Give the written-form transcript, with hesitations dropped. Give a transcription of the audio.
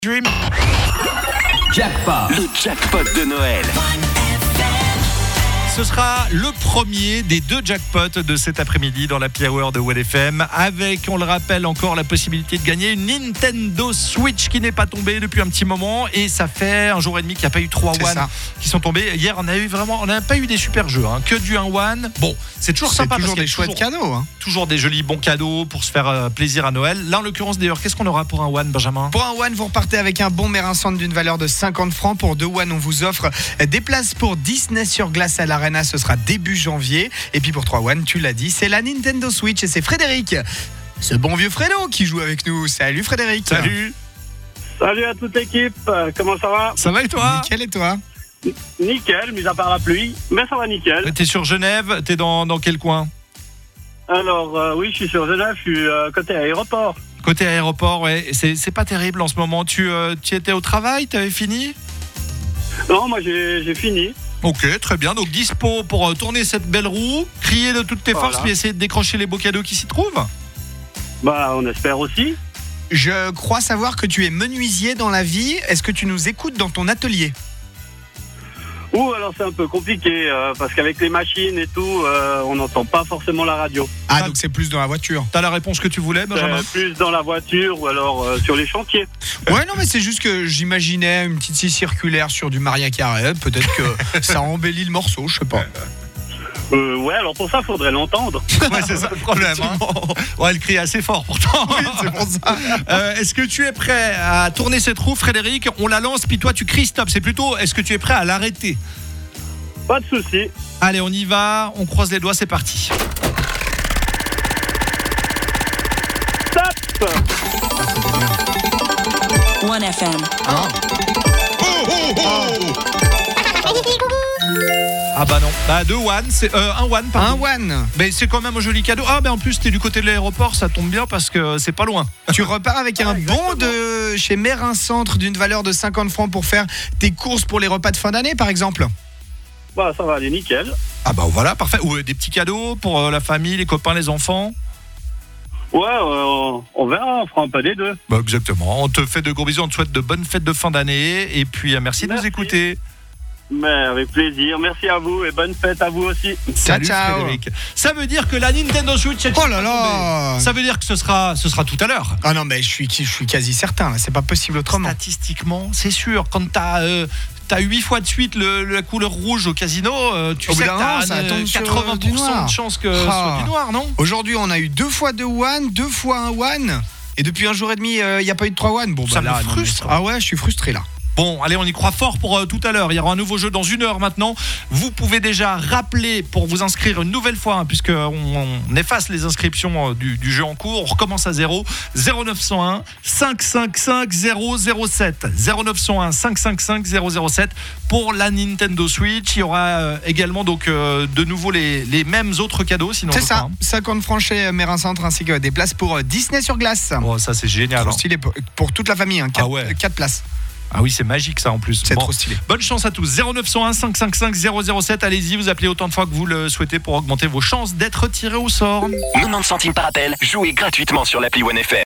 Dream. Jackpot, le jackpot de Noël. Ce sera le premier des 2 jackpots de cet après-midi dans l'Happy Hour de WellFM, avec, on le rappelle, encore la possibilité de gagner une Nintendo Switch qui n'est pas tombée depuis un petit moment, et ça fait un jour et demi qu'il n'y a pas eu 3 One qui sont tombés. Hier, on n'a pas eu des super jeux, que du 1 One. Bon, c'est toujours sympa, toujours parce des chouettes cadeaux. Toujours des jolis bons cadeaux pour se faire plaisir à Noël. Là, en l'occurrence, d'ailleurs, qu'est-ce qu'on aura pour un One, Benjamin ? Pour un One, vous repartez avec un bon Merincentre d'une valeur de 50 francs. Pour 2 One, on vous offre des places pour Disney sur glace à l'Arena. Ce sera début janvier. Et puis pour 3 One, tu l'as dit, c'est la Nintendo Switch. Et c'est Frédéric, ce bon vieux Fredo, qui joue avec nous. Salut Frédéric. Salut. Salut à toute l'équipe, comment ça va ? Ça va et toi ? Nickel, et toi ? Nickel, mis à part la pluie, mais ça va nickel. T'es sur Genève, t'es dans quel coin ? Alors oui, je suis sur Genève, je suis côté aéroport. Côté aéroport, ouais, c'est pas terrible en ce moment. Tu étais au travail, t'avais fini ? Non, moi j'ai fini. Ok, très bien. Donc dispo pour tourner cette belle roue, crier de toutes tes Voilà. forces, puis essayer de décrocher les beaux cadeaux qui s'y trouvent. Bah on espère aussi. Je crois savoir que tu es menuisier dans la vie. Est-ce que tu nous écoutes dans ton atelier ? Ou alors c'est un peu compliqué, parce qu'avec les machines et tout, on n'entend pas forcément la radio. Ah, donc c'est plus dans la voiture. T'as la réponse que tu voulais, Benjamin ? Plus dans la voiture ou alors sur les chantiers. Ouais, non, mais c'est juste que j'imaginais une petite scie circulaire sur du Maria Carey. Peut-être que ça embellit le morceau, je sais pas. Ouais, alors pour ça, faudrait l'entendre. Ouais, c'est ça le problème. Ouais, elle crie assez fort pourtant. Oui, c'est pour ça. Est-ce que tu es prêt à tourner cette roue, Frédéric ? On la lance, puis toi tu cries stop. C'est plutôt, est-ce que tu es prêt à l'arrêter ? Pas de souci. Allez, on y va, on croise les doigts, c'est parti. Stop. 1FM. Ah bah non, bah 2 One, c'est un One, Un pardon. One. Mais c'est quand même un joli cadeau. Ah, mais en plus, t'es du côté de l'aéroport, ça tombe bien parce que c'est pas loin. Tu repars avec un exactement. bon de chez Merincentre d'une valeur de 50 francs pour faire tes courses pour les repas de fin d'année, par exemple. Bah ça va aller nickel. Ah bah voilà, parfait. Ou des petits cadeaux pour la famille, les copains, les enfants. Ouais, on verra, on fera un peu des deux. Bah exactement. On te fait de gros bisous, on te souhaite de bonnes fêtes de fin d'année. Et puis merci de nous Merci. écouter. Mais avec plaisir, merci à vous et bonne fête à vous aussi. Salut ciao. Frédéric. Ça veut dire que la Nintendo Switch est Oh là là. Ça veut dire que ce sera tout à l'heure. Ah non, mais je suis quasi certain, là. C'est pas possible autrement. Statistiquement, c'est sûr. Quand t'as 8 fois de suite la couleur rouge au casino, tu Au sais bout que d'un moment, t'as ça tombe sur 80% du noir. de chance que ce soit du noir, non ? Aujourd'hui, on a eu 2 fois 2 One, 2 fois 1 One. Et depuis un jour et demi, il n'y a pas eu de 3 One. Bon, Ça me non, mais frustre. Ah ouais, je suis frustré là. Bon, allez, on y croit fort pour tout à l'heure. Il y aura un nouveau jeu dans 1 heure maintenant. Vous pouvez déjà rappeler pour vous inscrire une nouvelle fois, puisqu'on efface les inscriptions du jeu en cours. On recommence à 0. 0901 555 007. 0901 555 007 pour la Nintendo Switch. Il y aura également donc de nouveau les mêmes autres cadeaux. Sinon, C'est je ça, crois, 50 francs chez Merincentre ainsi que des places pour Disney sur glace. Oh, ça, c'est génial. Trop stylé pour toute la famille, 4 Ah ouais. places. Ah oui, c'est magique ça en plus. C'est Bon. trop stylé. Bonne chance à tous. 0901 555 007. Allez-y, vous appelez autant de fois que vous le souhaitez pour augmenter vos chances d'être tiré au sort. 90 centimes par appel, jouez gratuitement sur l'appli 1FM.